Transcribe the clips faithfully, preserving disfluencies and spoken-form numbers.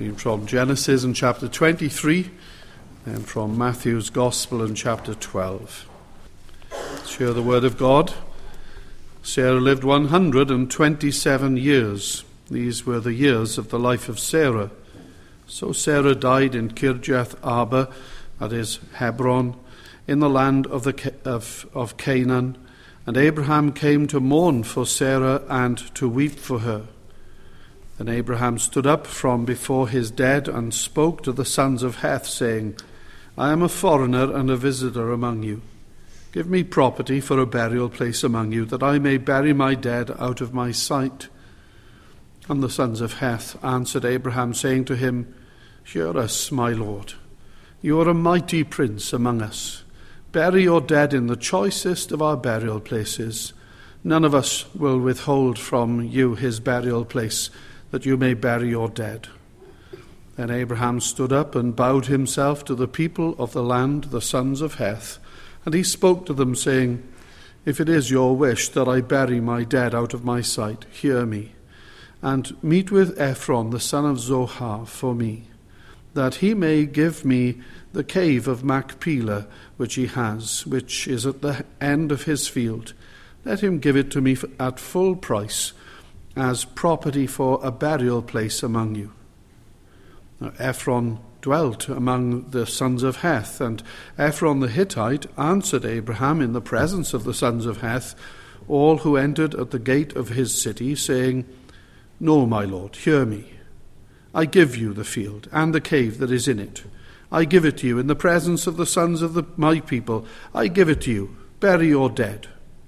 From Genesis in chapter twenty-three and from Matthew's Gospel in chapter twelve. Let's hear the word of God. Sarah lived one hundred twenty-seven years. These were the years of the life of Sarah. So Sarah died in Kirjath Arba, that is Hebron, in the land of, the, of, of Canaan. And Abraham came to mourn for Sarah and to weep for her. Then Abraham stood up from before his dead and spoke to the sons of Heth, saying, I am a foreigner and a visitor among you. Give me property for a burial place among you, that I may bury my dead out of my sight. And the sons of Heth answered Abraham, saying to him, Hear us, my lord. You are a mighty prince among us. Bury your dead in the choicest of our burial places. None of us will withhold from you his burial place, that you may bury your dead. Then Abraham stood up and bowed himself to the people of the land, the sons of Heth, and he spoke to them, saying, If it is your wish that I bury my dead out of my sight, hear me, and meet with Ephron the son of Zohar for me, that he may give me the cave of Machpelah which he has, which is at the end of his field. Let him give it to me at full price, as property for a burial place among you. Now Ephron dwelt among the sons of Heth, and Ephron the Hittite answered Abraham in the presence of the sons of Heth, all who entered at the gate of his city, saying, No, my lord, hear me. I give you the field and the cave that is in it. I give it to you in the presence of the sons of the, my people. I give it to you. Bury your dead.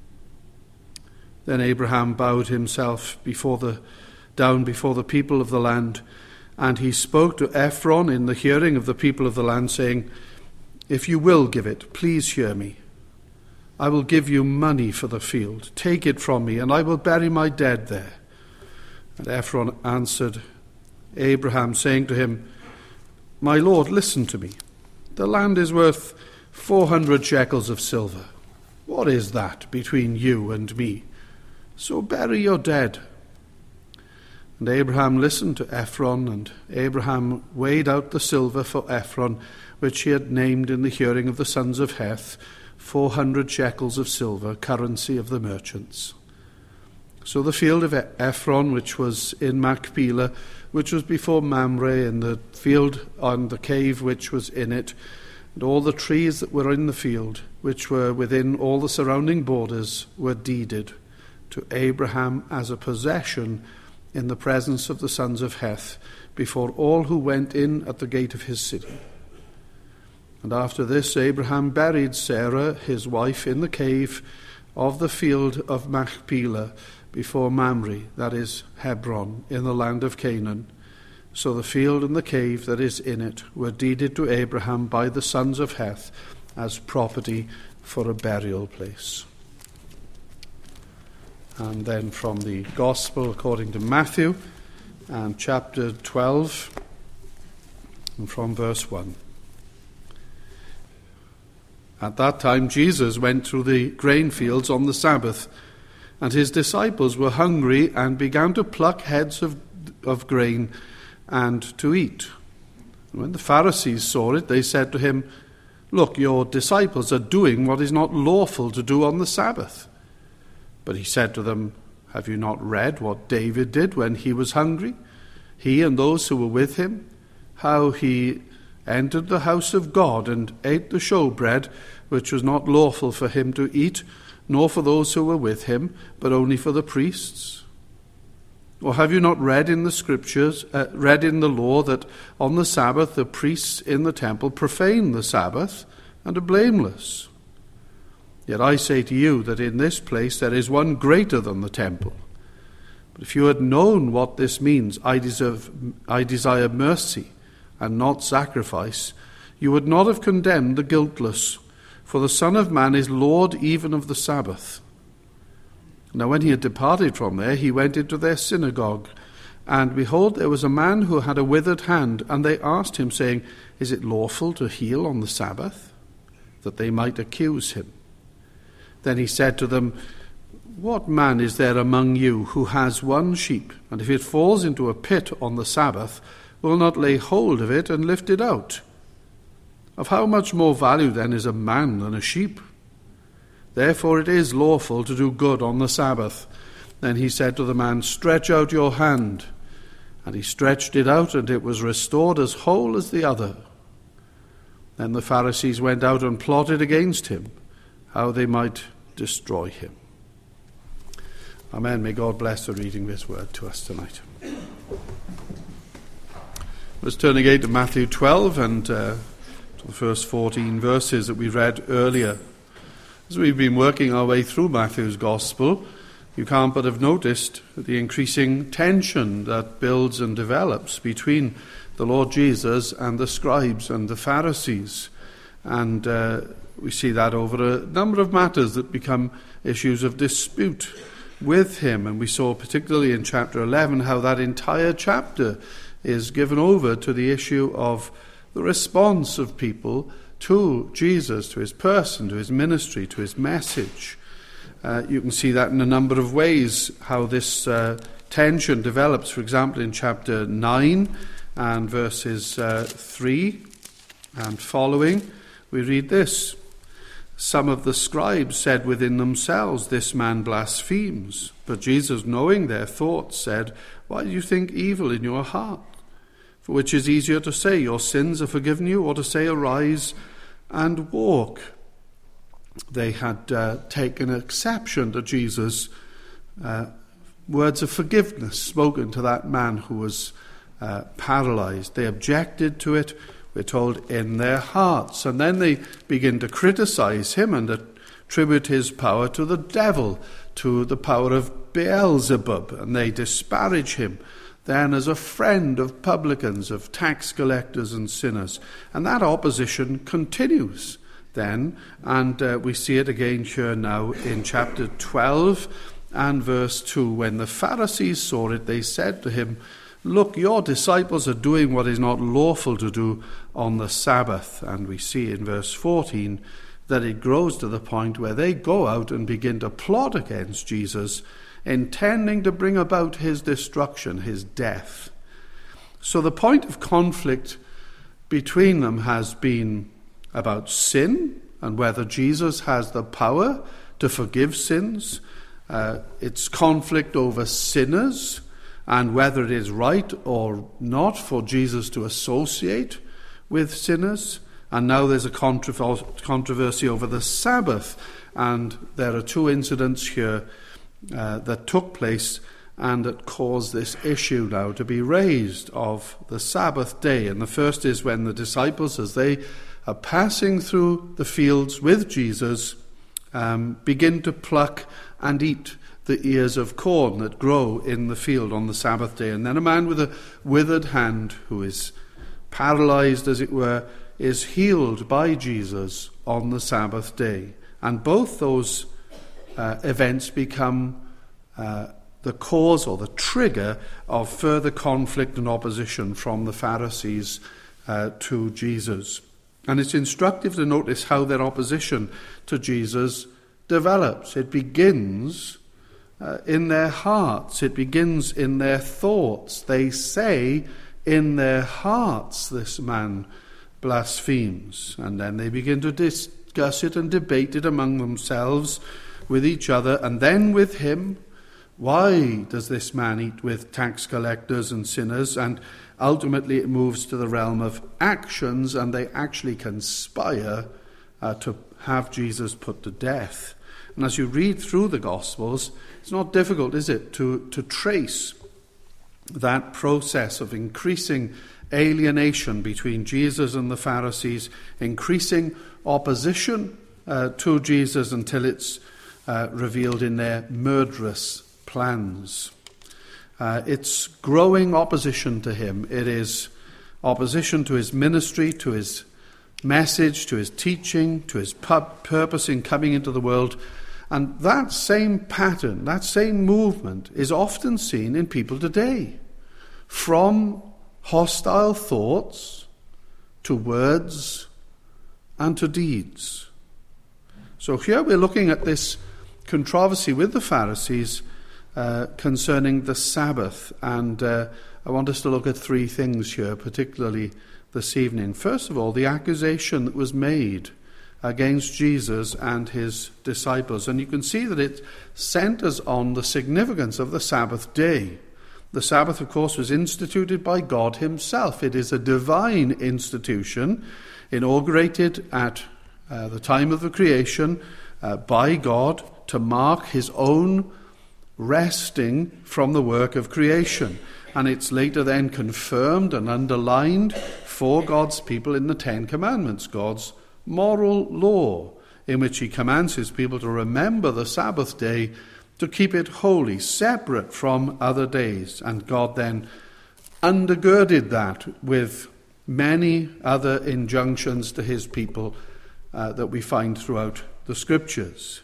Then Abraham bowed himself before the, down before the people of the land, and he spoke to Ephron in the hearing of the people of the land, saying, If you will give it, please hear me. I will give you money for the field. Take it from me, and I will bury my dead there. And Ephron answered Abraham, saying to him, My lord, listen to me. The land is worth four hundred shekels of silver. What is that between you and me? So bury your dead. And Abraham listened to Ephron, and Abraham weighed out the silver for Ephron, which he had named in the hearing of the sons of Heth, four hundred shekels of silver, currency of the merchants. So the field of Ephron, which was in Machpelah, which was before Mamre, in the field on the cave which was in it, and all the trees that were in the field, which were within all the surrounding borders, were deeded to Abraham as a possession in the presence of the sons of Heth, before all who went in at the gate of his city. And after this Abraham buried Sarah, his wife, in the cave of the field of Machpelah, before Mamre, that is Hebron, in the land of Canaan. So the field and the cave that is in it were deeded to Abraham by the sons of Heth as property for a burial place. And then from the Gospel according to Matthew, and chapter twelve, and from verse one. At that time Jesus went through the grain fields on the Sabbath, and his disciples were hungry and began to pluck heads of, of grain and to eat. And when the Pharisees saw it, they said to him, Look, your disciples are doing what is not lawful to do on the Sabbath. But he said to them, Have you not read what David did when he was hungry, he and those who were with him, how he entered the house of God and ate the showbread, which was not lawful for him to eat, nor for those who were with him, but only for the priests? Or have you not read in the scriptures, uh, read in the law, that on the Sabbath the priests in the temple profane the Sabbath and are blameless? Yet I say to you that in this place there is one greater than the temple. But if you had known what this means, I deserve, I desire mercy and not sacrifice, you would not have condemned the guiltless, for the Son of Man is Lord even of the Sabbath. Now when he had departed from there, he went into their synagogue, and behold, there was a man who had a withered hand, and they asked him, saying, Is it lawful to heal on the Sabbath? That they might accuse him. Then he said to them, What man is there among you who has one sheep, and if it falls into a pit on the Sabbath, will not lay hold of it and lift it out. Of how much more value then is a man than a sheep? Therefore it is lawful to do good on the Sabbath. Then he said to the man, stretch out your hand. And he stretched it out, and it was restored as whole as the other. Then the Pharisees went out and plotted against him, how they might destroy him. Amen. May God bless the reading of his word to us tonight. Let's turn again to Matthew twelve and uh, to the first fourteen verses that we read earlier. As we've been working our way through Matthew's Gospel, you can't but have noticed the increasing tension that builds and develops between the Lord Jesus and the scribes and the Pharisees. And uh, we see that over a number of matters that become issues of dispute with him. And we saw particularly in chapter eleven how that entire chapter is given over to the issue of the response of people to Jesus, to his person, to his ministry, to his message. Uh, you can see that in a number of ways, how this uh, tension develops. For example, in chapter nine and verses uh, three and following, we read this. Some of the scribes said within themselves, this man blasphemes. But Jesus, knowing their thoughts, said, why do you think evil in your heart? For which is easier to say, your sins are forgiven you, or to say, arise and walk? They had uh, taken exception to Jesus' uh, words of forgiveness spoken to that man who was uh, paralyzed. They objected to it, we're told, in their hearts. And then they begin to criticize him and attribute his power to the devil, to the power of Beelzebub. And they disparage him then as a friend of publicans, of tax collectors and sinners. And that opposition continues then, and uh, we see it again here now in chapter twelve and verse two. When the Pharisees saw it, they said to him, look, your disciples are doing what is not lawful to do on the Sabbath. And we see in verse fourteen that it grows to the point where they go out and begin to plot against Jesus, intending to bring about his destruction, his death. So the point of conflict between them has been about sin and whether Jesus has the power to forgive sins. Uh, it's conflict over sinners and whether it is right or not for Jesus to associate with sinners. And now there's a controversy over the Sabbath. And there are two incidents here uh, that took place and that caused this issue now to be raised of the Sabbath day. And the first is when the disciples, as they are passing through the fields with Jesus, um, begin to pluck and eat the ears of corn that grow in the field on the Sabbath day. And then a man with a withered hand, who is paralyzed, as it were, is healed by Jesus on the Sabbath day. And both those uh, events become uh, the cause or the trigger of further conflict and opposition from the Pharisees uh, to Jesus. And it's instructive to notice how their opposition to Jesus develops. It begins uh, in their hearts. It begins in their thoughts. They say in their hearts, this man blasphemes. And then they begin to discuss it and debate it among themselves, with each other, and then with him. Why does this man eat with tax collectors and sinners? And ultimately it moves to the realm of actions, and they actually conspire uh, to have Jesus put to death. And as you read through the Gospels, it's not difficult, is it, to, to trace that process of increasing alienation between Jesus and the Pharisees, increasing opposition uh, to Jesus until it's uh, revealed in their murderous plans. Uh, it's growing opposition to him. It is opposition to his ministry, to his message, to his teaching, to his pub- purpose in coming into the world. And that same pattern, that same movement is often seen in people today. From hostile thoughts to words and to deeds. So here we're looking at this controversy with the Pharisees uh, concerning the Sabbath, and uh, I want us to look at three things here, particularly this evening. First of all, the accusation that was made against Jesus and his disciples. And you can see that it centers on the significance of the Sabbath day. The Sabbath, of course, was instituted by God himself. It is a divine institution, inaugurated at uh, the time of the creation uh, by God to mark his own resting from the work of creation. And it's later then confirmed and underlined for God's people in the Ten Commandments, God's moral law, in which he commands his people to remember the Sabbath day, to keep it holy, separate from other days. And God then undergirded that with many other injunctions to his people uh, that we find throughout the Scriptures.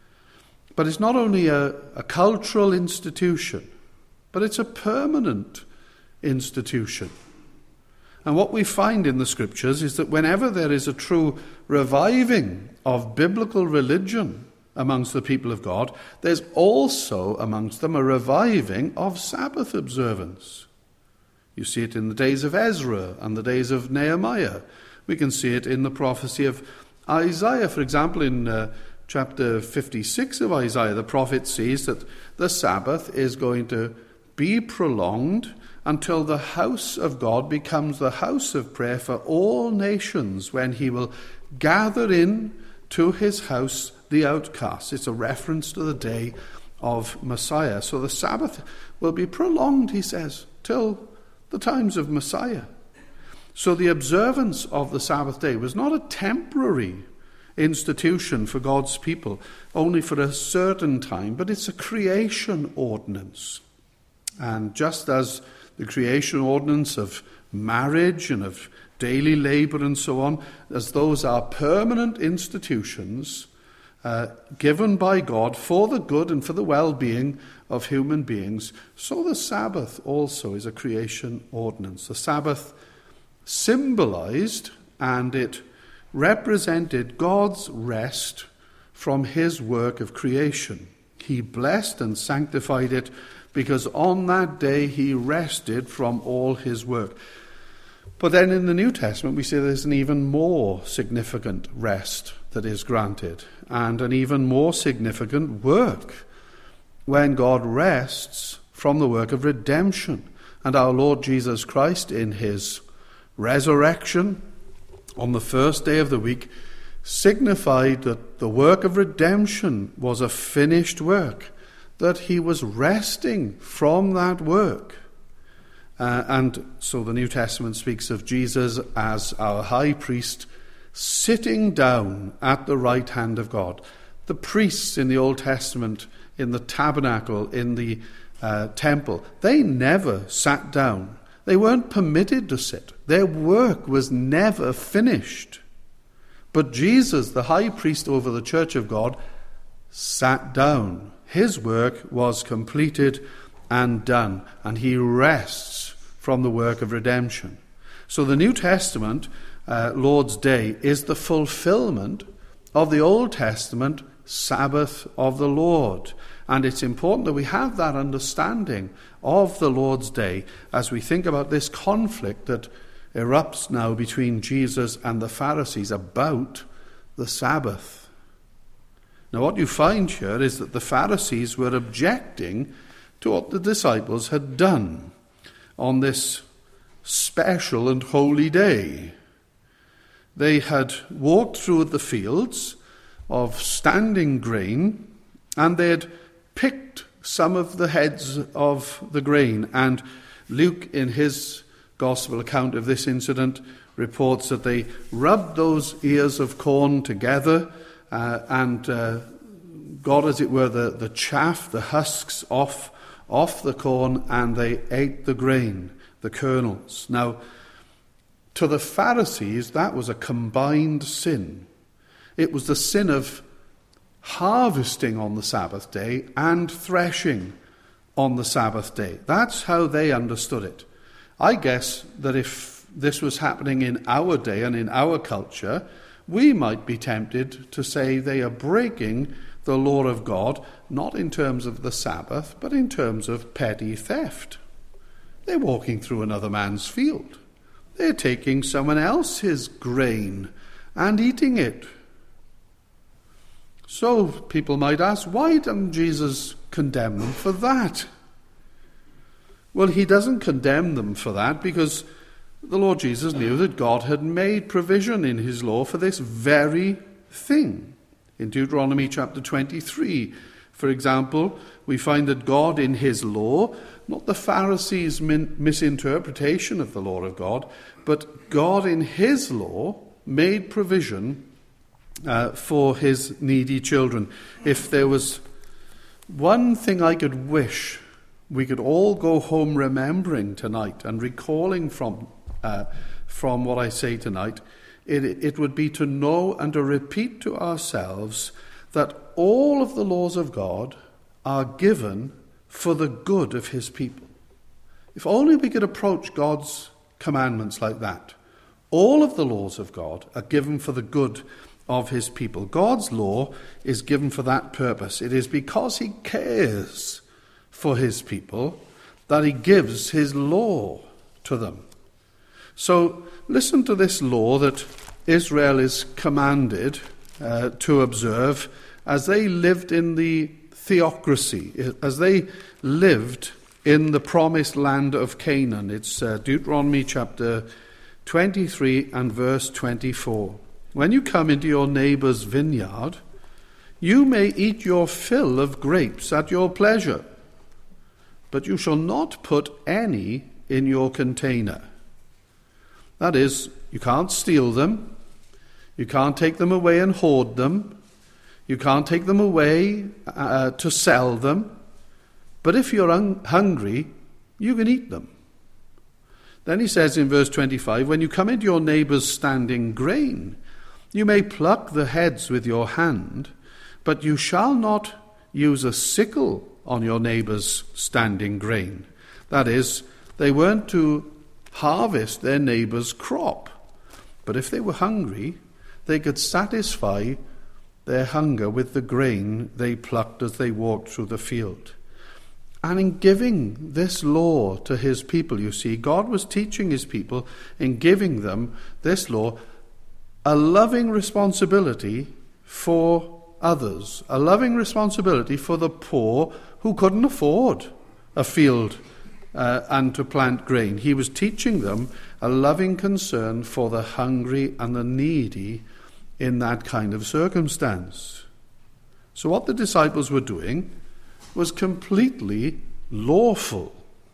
But it's not only a, a cultural institution, but it's a permanent institution. And what we find in the Scriptures is that whenever there is a true reviving of biblical religion amongst the people of God, there's also amongst them a reviving of Sabbath observance. You see it in the days of Ezra and the days of Nehemiah. We can see it in the prophecy of Isaiah. For example, in uh, chapter fifty-six of Isaiah, the prophet sees that the Sabbath is going to be prolonged until the house of God becomes the house of prayer for all nations, when he will gather in to his house the outcasts. It's a reference to the day of Messiah. So the Sabbath will be prolonged, he says, till the times of Messiah. So the observance of the Sabbath day was not a temporary institution for God's people, only for a certain time, but it's a creation ordinance. And just as the creation ordinance of marriage and of daily labor and so on, as those are permanent institutions uh, given by God for the good and for the well-being of human beings, so the Sabbath also is a creation ordinance. The Sabbath symbolized and it represented God's rest from his work of creation. He blessed and sanctified it because on that day he rested from all his work. But then in the New Testament we see there's an even more significant rest that is granted, and an even more significant work when God rests from the work of redemption. And our Lord Jesus Christ, in his resurrection on the first day of the week, signified that the work of redemption was a finished work, that he was resting from that work. Uh, and so the New Testament speaks of Jesus as our high priest sitting down at the right hand of God. The priests in the Old Testament, in the tabernacle, in the uh, temple, they never sat down. They weren't permitted to sit. Their work was never finished. But Jesus, the high priest over the church of God, sat down. His work was completed and done, and he rests from the work of redemption. So the New Testament, uh, Lord's Day, is the fulfillment of the Old Testament Sabbath of the Lord. And it's important that we have that understanding of the Lord's Day as we think about this conflict that erupts now between Jesus and the Pharisees about the Sabbath. Now what you find here is that the Pharisees were objecting to what the disciples had done on this special and holy day. They had walked through the fields of standing grain, and they had picked some of the heads of the grain. And Luke, in his gospel account of this incident, reports that they rubbed those ears of corn together uh, and uh, got, as it were, the, the chaff, the husks off, off the corn, and they ate the grain, the kernels. Now, to the Pharisees, that was a combined sin. It was the sin of harvesting on the Sabbath day and threshing on the Sabbath day. That's how they understood it. I guess that if this was happening in our day and in our culture, we might be tempted to say they are breaking the law of God, not in terms of the Sabbath, but in terms of petty theft. They're walking through another man's field. They're taking someone else's grain and eating it. So people might ask, why doesn't Jesus condemn them for that? Well, he doesn't condemn them for that because the Lord Jesus knew that God had made provision in his law for this very thing. In Deuteronomy chapter twenty-three, for example, we find that God in his law, not the Pharisees' min- misinterpretation of the law of God, but God in his law made provision uh, for his needy children. If there was one thing I could wish we could all go home remembering tonight and recalling from uh, from what I say tonight, it, it would be to know and to repeat to ourselves that all of the laws of God are given for the good of his people. If only we could approach God's commandments like that. All of the laws of God are given for the good of his people. God's law is given for that purpose. It is because he cares for his people that he gives his law to them. So listen to this law that Israel is commanded uh, to observe as they lived in the theocracy, as they lived in the promised land of Canaan. It's uh, Deuteronomy chapter twenty-three and verse twenty-four. When you come into your neighbor's vineyard, you may eat your fill of grapes at your pleasure, but you shall not put any in your container. That is, you can't steal them, you can't take them away and hoard them, you can't take them away uh, to sell them, but if you're un- hungry, you can eat them. Then he says in verse twenty-five, when you come into your neighbor's standing grain, you may pluck the heads with your hand, but you shall not use a sickle on your neighbor's standing grain. That is, they weren't to harvest their neighbor's crop, but if they were hungry, they could satisfy their hunger with the grain they plucked as they walked through the field. And in giving this law to his people, you see, God was teaching his people in giving them this law a loving responsibility for others, a loving responsibility for the poor who couldn't afford a field uh, and to plant grain. He was teaching them a loving concern for the hungry and the needy in that kind of circumstance. So what the disciples were doing was completely lawful.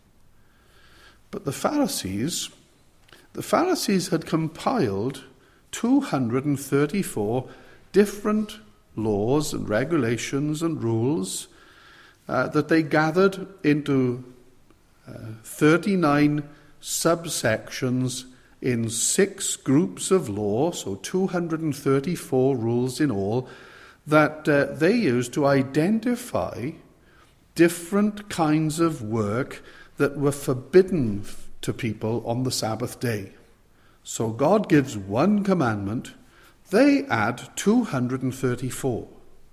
But the Pharisees, the Pharisees had compiled two hundred thirty-four different laws and regulations and rules uh, that they gathered into uh, thirty-nine subsections in six groups of law, so two hundred thirty-four rules in all, that uh, they used to identify different kinds of work that were forbidden to people on the Sabbath day. So God gives one commandment, they add two hundred thirty-four.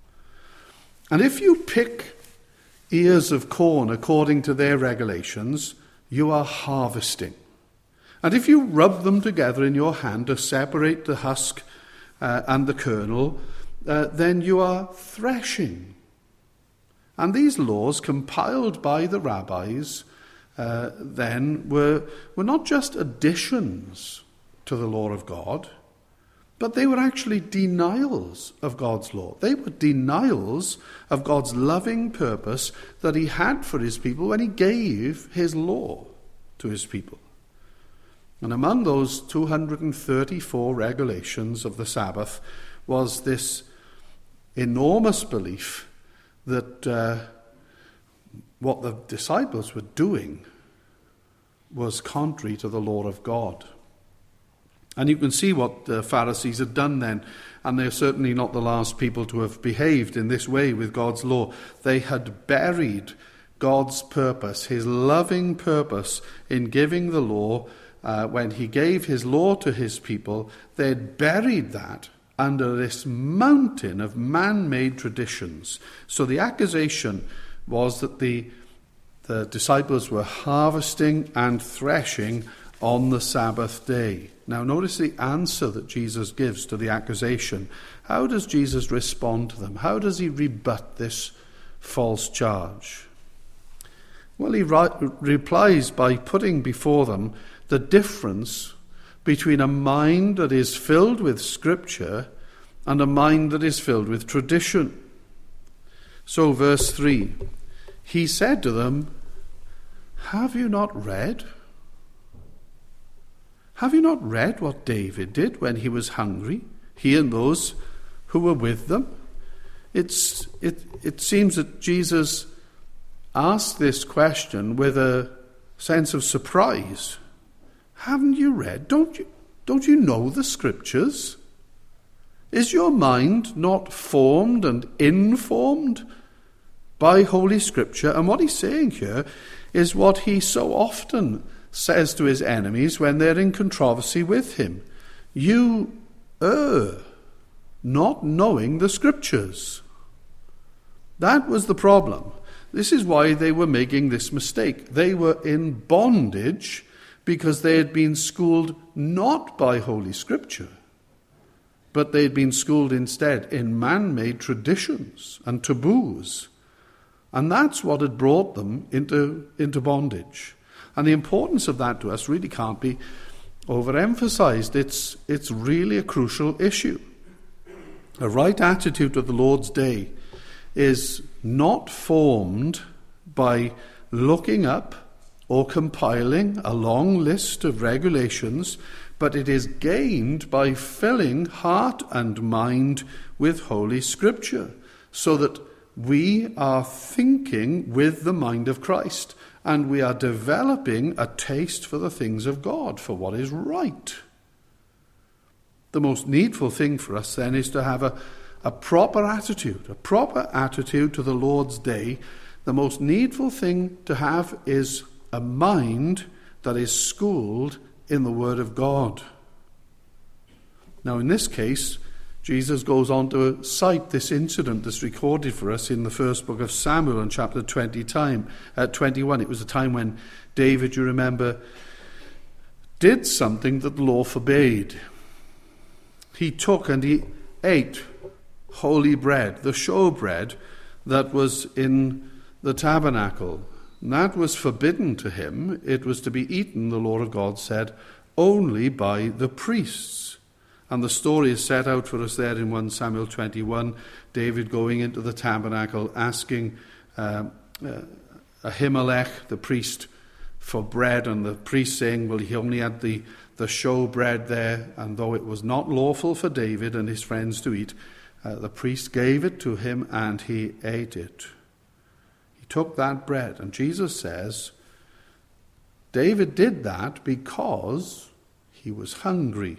And if you pick ears of corn according to their regulations, you are harvesting. And if you rub them together in your hand to separate the husk uh, and the kernel, uh, then you are threshing. And these laws, compiled by the rabbis, uh, then were, were not just additions to the law of God, but they were actually denials of God's law. They were denials of God's loving purpose that he had for his people when he gave his law to his people. And among those two hundred thirty-four regulations of the Sabbath was this enormous belief that uh, what the disciples were doing was contrary to the law of God. And you can see what the Pharisees had done then, and they're certainly not the last people to have behaved in this way with God's law. They had buried God's purpose, his loving purpose in giving the law. Uh, when he gave his law to his people, they had buried that under this mountain of man-made traditions. So the accusation was that the the disciples were harvesting and threshing on the Sabbath day. Now notice the answer that Jesus gives to the accusation. How does Jesus respond to them? How does he rebut this false charge? Well, he ri- replies by putting before them the difference between a mind that is filled with Scripture and a mind that is filled with tradition. So, verse three, he said to them, "Have you not read? Have you not read what David did when he was hungry, he and those who were with them?" It's, it, it seems that Jesus asked this question with a sense of surprise. Haven't you read? Don't you, don't you know the Scriptures? Is your mind not formed and informed by Holy Scripture? And what he's saying here is what he so often says to his enemies when they're in controversy with him. You err, not knowing the Scriptures. That was the problem. This is why they were making this mistake. They were in bondage because they had been schooled not by Holy Scripture, but they had been schooled instead in man-made traditions and taboos. And that's what had brought them into, into bondage. And the importance of that to us really can't be overemphasized. It's, it's really a crucial issue. A right attitude to the Lord's Day is not formed by looking up or compiling a long list of regulations, but it is gained by filling heart and mind with Holy Scripture, so that we are thinking with the mind of Christ, and we are developing a taste for the things of God, for what is right. The most needful thing for us then is to have a, a proper attitude, a proper attitude to the Lord's Day. The most needful thing to have is a mind that is schooled in the Word of God. Now, in this case, Jesus goes on to cite this incident that's recorded for us in the first book of Samuel in chapter twenty time, uh, twenty-one. It was a time when David, you remember, did something that the law forbade. He took and he ate holy bread, the showbread that was in the tabernacle. And that was forbidden to him. It was to be eaten, the Lord of God said, only by the priests. And the story is set out for us there in First Samuel twenty-one, David going into the tabernacle, asking uh, uh, Ahimelech, the priest, for bread, and the priest saying, well, he only had the, the show bread there, and though it was not lawful for David and his friends to eat, uh, the priest gave it to him and he ate it. He took that bread, and Jesus says, David did that because he was hungry.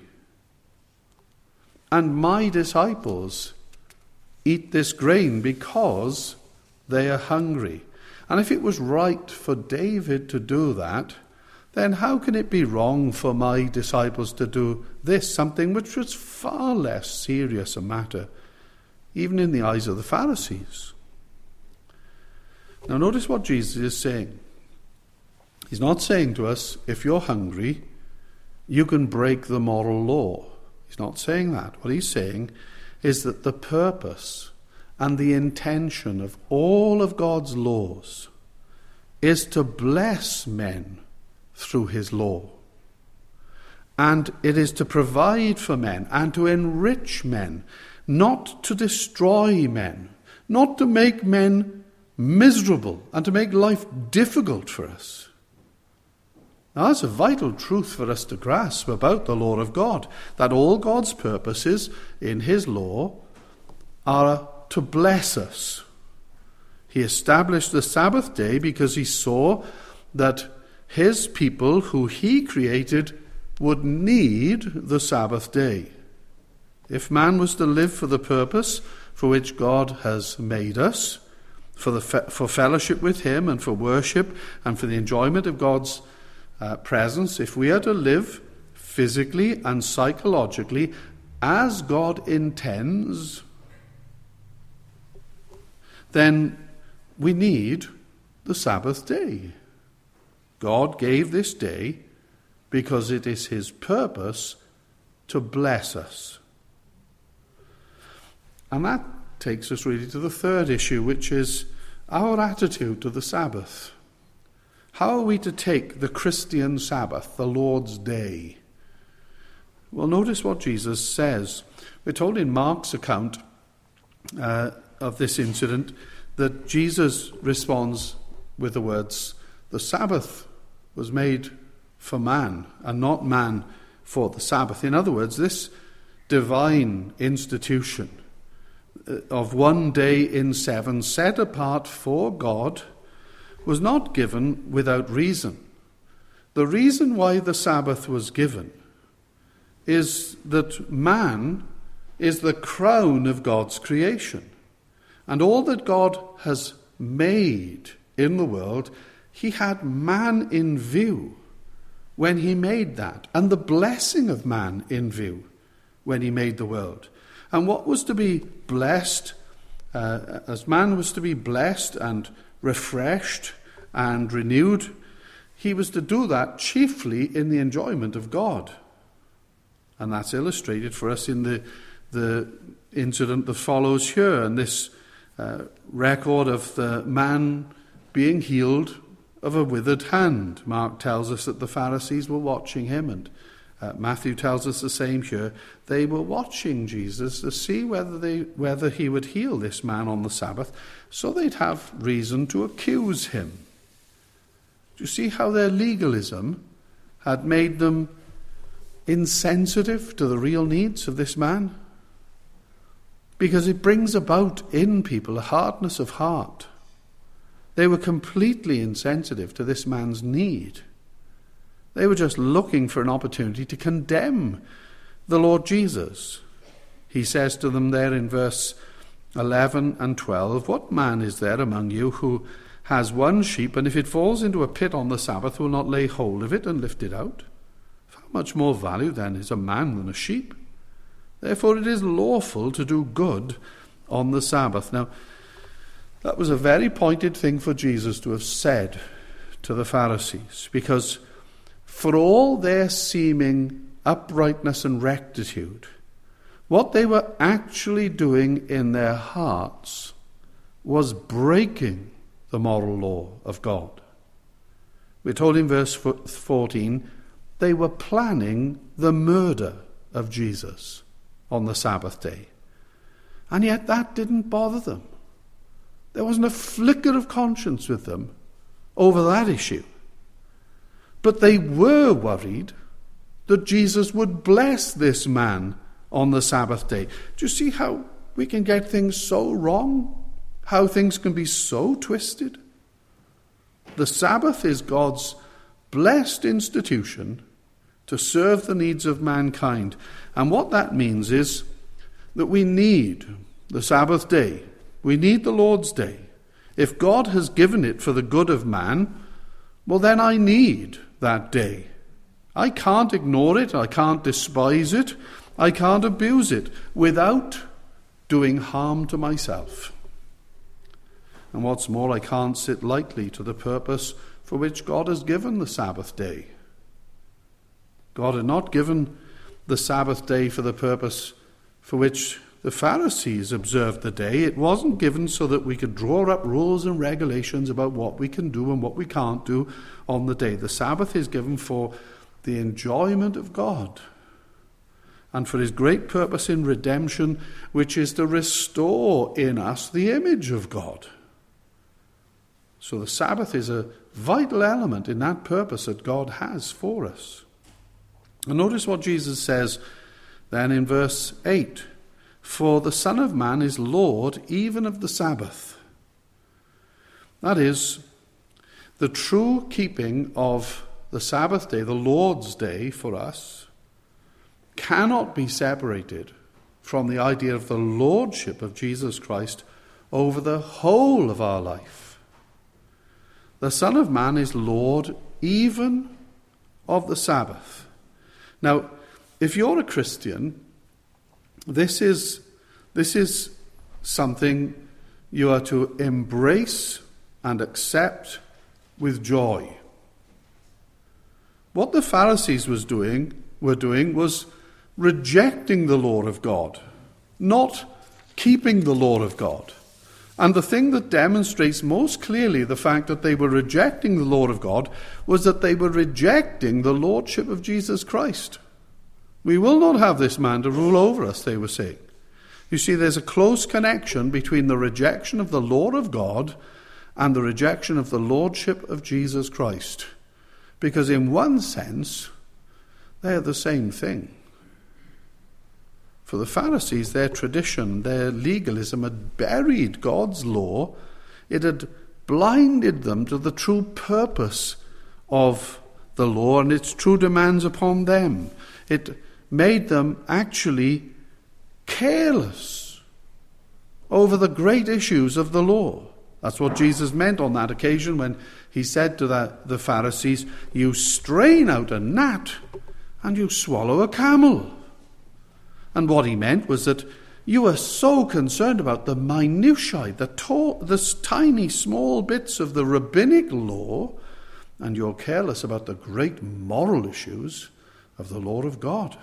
And my disciples eat this grain because they are hungry. And if it was right for David to do that, then how can it be wrong for my disciples to do this, something which was far less serious a matter, even in the eyes of the Pharisees? Now notice what Jesus is saying. He's not saying to us, if you're hungry, you can break the moral law. He's not saying that. What he's saying is that the purpose and the intention of all of God's laws is to bless men through his law. And it is to provide for men and to enrich men, not to destroy men, not to make men miserable and to make life difficult for us. Now, that's a vital truth for us to grasp about the law of God, that all God's purposes in his law are to bless us. He established the Sabbath day because he saw that his people, who he created, would need the Sabbath day. If man was to live for the purpose for which God has made us, for the fe- for fellowship with him and for worship and for the enjoyment of God's Uh, presence, if we are to live physically and psychologically as God intends, then we need the Sabbath day. God gave this day because it is his purpose to bless us. And that takes us really to the third issue, which is our attitude to the Sabbath. How are we to take the Christian Sabbath, the Lord's Day? Well, notice what Jesus says. We're told in Mark's account uh, of this incident that Jesus responds with the words, "The Sabbath was made for man, and not man for the Sabbath." In other words, this divine institution of one day in seven set apart for God was not given without reason. The reason why the Sabbath was given is that man is the crown of God's creation. And all that God has made in the world, he had man in view when he made that, and the blessing of man in view when he made the world. And what was to be blessed, uh, as man was to be blessed and refreshed and renewed, he was to do that chiefly in the enjoyment of God. And that's illustrated for us in the, the incident that follows here, and this uh, record of the man being healed of a withered hand. Mark tells us that the Pharisees were watching him, and uh, Matthew tells us the same here. They were watching Jesus to see whether they whether he would heal this man on the Sabbath, so they'd have reason to accuse him. Do you see how their legalism had made them insensitive to the real needs of this man? Because it brings about in people a hardness of heart. They were completely insensitive to this man's need. They were just looking for an opportunity to condemn the Lord Jesus. He says to them there in verse eleven and twelve, "What man is there among you who has one sheep, and if it falls into a pit on the Sabbath, will not lay hold of it and lift it out? How much more value then is a man than a sheep? Therefore it is lawful to do good on the Sabbath." Now, that was a very pointed thing for Jesus to have said to the Pharisees, because for all their seeming uprightness and rectitude, what they were actually doing in their hearts was breaking the moral law of God. We're told in verse fourteen, they were planning the murder of Jesus on the Sabbath day. And yet that didn't bother them. There wasn't a flicker of conscience with them over that issue. But they were worried that Jesus would bless this man on the Sabbath day. Do you see how we can get things so wrong? How things can be so twisted? The Sabbath is God's blessed institution to serve the needs of mankind. And what that means is that we need the Sabbath day. We need the Lord's Day. If God has given it for the good of man, well, then I need that day. I can't ignore it. I can't despise it. I can't abuse it without doing harm to myself. And what's more, I can't sit lightly to the purpose for which God has given the Sabbath day. God had not given the Sabbath day for the purpose for which the Pharisees observed the day. It wasn't given so that we could draw up rules and regulations about what we can do and what we can't do on the day. The Sabbath is given for the enjoyment of God and for his great purpose in redemption, which is to restore in us the image of God. So the Sabbath is a vital element in that purpose that God has for us. And notice what Jesus says then in verse eight. "For the Son of Man is Lord even of the Sabbath." That is, the true keeping of the Sabbath day, the Lord's day for us, cannot be separated from the idea of the lordship of Jesus Christ over the whole of our life. The Son of Man is Lord even of the Sabbath. Now, if you're a Christian, this is, this is something you are to embrace and accept with joy. What the Pharisees was doing, were doing was rejecting the law of God, not keeping the law of God. And the thing that demonstrates most clearly the fact that they were rejecting the law of God was that they were rejecting the lordship of Jesus Christ. We will not have this man to rule over us, they were saying. You see, there's a close connection between the rejection of the law of God and the rejection of the lordship of Jesus Christ. Because in one sense, they're the same thing. For the Pharisees, their tradition, their legalism had buried God's law. It had blinded them to the true purpose of the law and its true demands upon them. It made them actually careless over the great issues of the law. That's what Jesus meant on that occasion when he said to the, the Pharisees, "You strain out a gnat and you swallow a camel." And what he meant was that you are so concerned about the minutiae, the, to- the tiny small bits of the rabbinic law, and you're careless about the great moral issues of the law of God.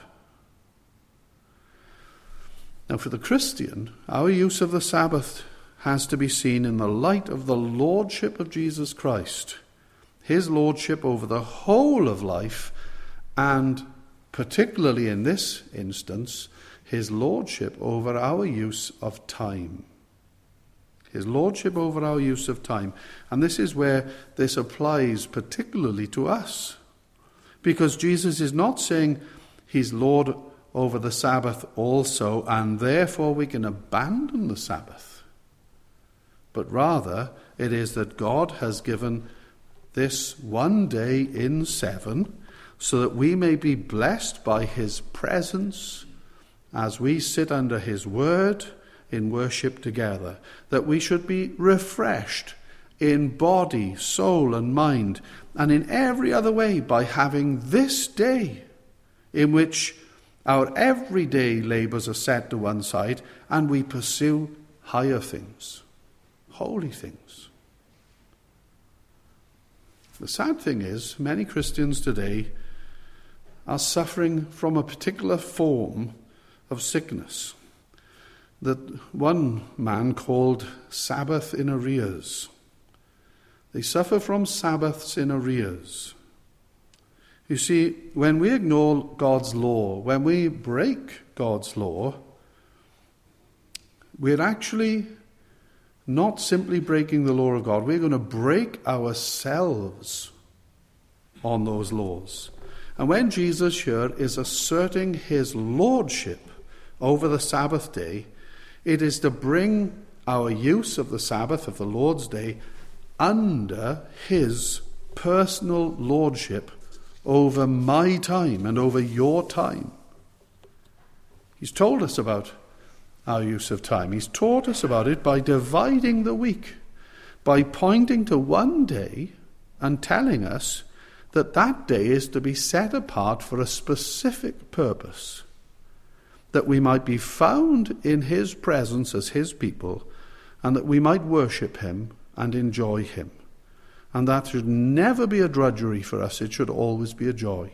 Now, for the Christian, our use of the Sabbath has to be seen in the light of the lordship of Jesus Christ, his lordship over the whole of life, and particularly in this instance, his lordship over our use of time. His lordship over our use of time. And this is where this applies particularly to us. Because Jesus is not saying he's Lord over the Sabbath also, and therefore we can abandon the Sabbath. But rather, it is that God has given this one day in seven so that we may be blessed by his presence as we sit under his word in worship together, that we should be refreshed in body, soul and mind, and in every other way by having this day in which our everyday labours are set to one side and we pursue higher things, holy things. The sad thing is, many Christians today are suffering from a particular form of sickness that one man called Sabbath in arrears. They suffer from Sabbaths in arrears. You see, when we ignore God's law, when we break God's law, we're actually not simply breaking the law of God, we're going to break ourselves on those laws. And when Jesus here is asserting his lordship over the Sabbath day, it is to bring our use of the Sabbath, of the Lord's day, under his personal lordship over my time and over your time. He's told us about our use of time. He's taught us about it by dividing the week, by pointing to one day and telling us that that day is to be set apart for a specific purpose, that we might be found in his presence as his people, and that we might worship him and enjoy him. And that should never be a drudgery for us, it should always be a joy.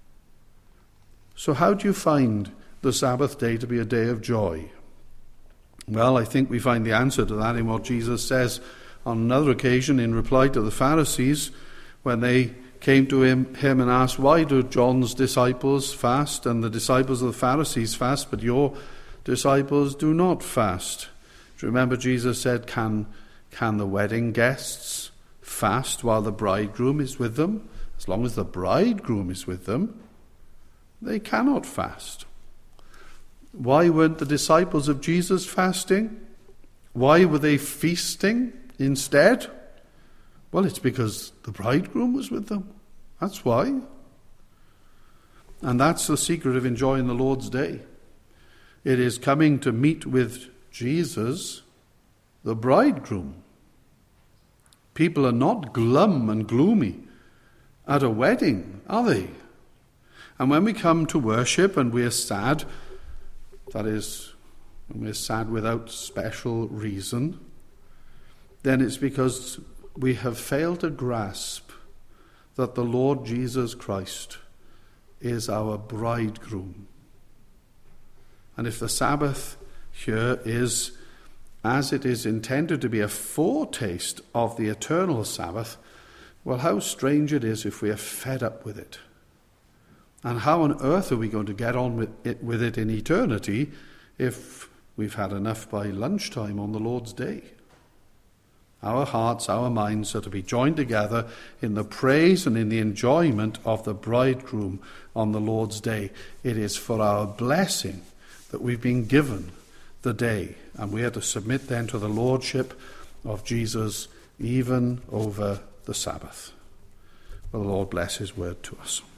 So how do you find the Sabbath day to be a day of joy? Well, I think we find the answer to that in what Jesus says on another occasion in reply to the Pharisees when they came to him, him and asked, "Why do John's disciples fast and the disciples of the Pharisees fast, but your disciples do not fast?" Do you remember Jesus said, can, can the wedding guests fast while the bridegroom is with them? As long as the bridegroom is with them, they cannot fast. Why weren't the disciples of Jesus fasting? Why were they feasting instead? Well, it's because the bridegroom was with them. That's why. And that's the secret of enjoying the Lord's day. It is coming to meet with Jesus, the bridegroom. People are not glum and gloomy at a wedding, are they? And when we come to worship and we are sad, that is, when we're sad without special reason, then it's because we have failed to grasp that the Lord Jesus Christ is our bridegroom. And if the Sabbath here is, as it is intended to be, a foretaste of the eternal Sabbath, well, how strange it is if we are fed up with it. And how on earth are we going to get on with it, with it in eternity if we've had enough by lunchtime on the Lord's day? Our hearts, our minds are to be joined together in the praise and in the enjoyment of the bridegroom on the Lord's day. It is for our blessing that we've been given the day, and we are to submit then to the lordship of Jesus even over the Sabbath. Well, the Lord bless his word to us.